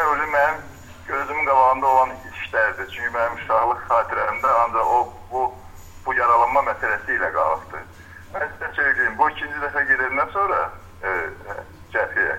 gördüm mənim gözümün qabağında olan işlərdir. Çünki mənim uşaqlıq xatirəmdə ancaq bu yaralanma məsələsi ilə qalıbdır. Mən sizə söyleyeyim, bu ikinci dəfə gedəndən sonra cəbhəyə,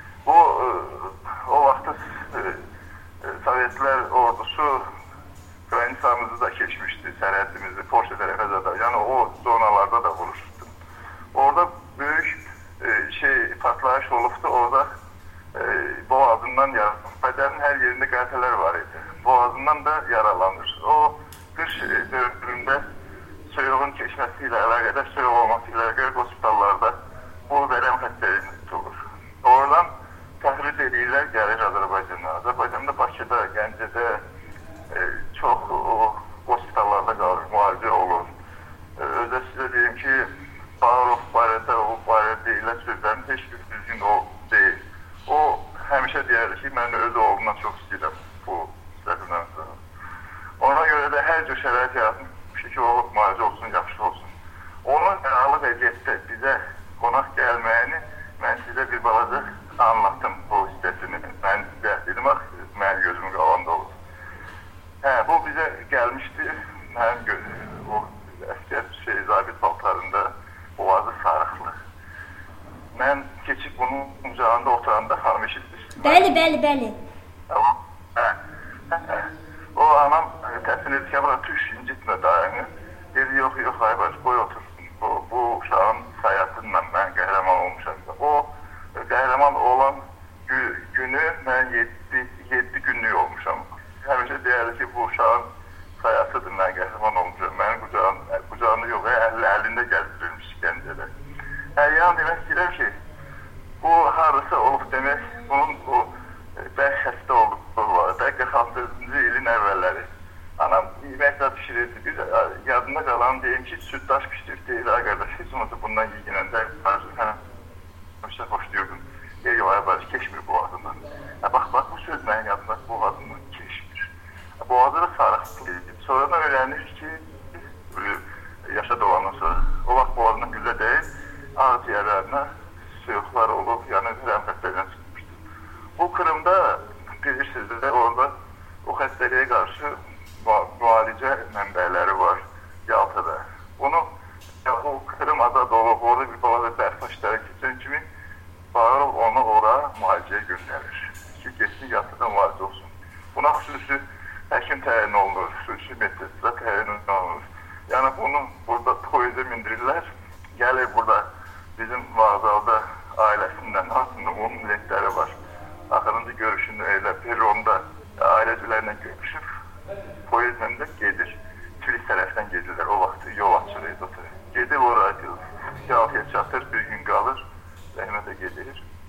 o vaxtı Sovetlər ordusu granisamızı da keçmişdi, sərhədimizi, Polşa tərəfə də, yəni o zonalarda da vuruşdu. Orada böyük partlayış olubdu, orada boğazından bədənin hər yerində qəlpələr var idi. Boğazından da yaralanır. O qış dövründə soyuğun keçməsi ilə əlaqədar, soyuq olması ilə əlaqədar hospitallarda bu vərəm xəstəliyini tutulur. Oradan təxric edirlər, gəlir Azərbaycana. Azərbaycanda Bakıda, Gəncədə çox hospitallarda qalır, müalicə olur. Özdə sizə deyim ki, Bağırov barədə, o barədə deyilən sözlərin heç bir düzgün o deyil. O həmişə deyər ki, mən öz oğlumdan çox istəyirəm bu səhvimdən sonra. Ona görə də hər cür şərait yaratmışdır ki, o müalicə olsun, yaxşı olsun. Onun yaralı vəziyyətdə bizə qonaq gəlməyini mən sizə bir balaca anlattım bu hissəsini. Mən dedim, mənim gözümün qabağında olur. Bu bizə gəlmişdi, mənim o əskər zabit paltarında boğazı sarıqlı. Mən keçib bunun ucağında oturanda xanım eşitmişdim. Bəli. O anam təsmin edir ki, bura tüş, incitmə dayını. Dedi, yox, haybaş, qoy otursun. Bu uşağın sayasıyla mən qəhrəman olmuşam. O qəhrəman olan günü mən 7 günlük olmuşam. Həmişə deyərdi ki, bu uşağın sayasıdır, mən qəhrəman olmuşam. Mənim qucağında yox, əlində gəzdirilmiş Gəncədə. Yəni demək istəyirəm ki, bu harısı olub demək, bunun o bərk xəstə olduğu var. Bəlkə 46-cı ilin əvvəlləri. Anam yeməklə pişirirdi. Bir yadında qalan deyim ki, süddaş pişirib deyir, qardaş, heç olmasa bundan yiyinəndə hə, xoşlayırdım. Deyir, barış, keçmir boğazından. Bax, bu söz mənim yadımda boğazından keçmir. Boğazı da sarıqlı. Sonradan öyrənir ki, yaşa doğandan sonra, o vaxt boğazından gülə deyil, ağız yerlərinə soyuqlar olub, yəni vərəm xəstəliyindən çıxmışdır. Bu Kırımda bilirsiniz de orada o xəstəliyə qarşı müalicə mənbələri var Yaltada. Onu o Kırım azad olub, orada bir balaca dərsə işlərə keçən kimi Bağırov onu ora müalicəyə göndərir ki, geçsin Yaltada müalicə olsun. Buna xüsusi həkim təyin olunur, xüsusi metodda təyin olunur. Yəni bunu burada poyuza mindirirlər, gəlir burada bizim vağzalda ailəsindən, aslında onun lentləri var. Axırıncı görüşünü elə peronda ailəcələrlə görüşüb, poyuzla da gedir. Kilis tərəfdən gedirlər, o vaxt yol açılıydı. Gedib oraya, Yaltaya çatır, bir gün qalır, rəhmətə gedir.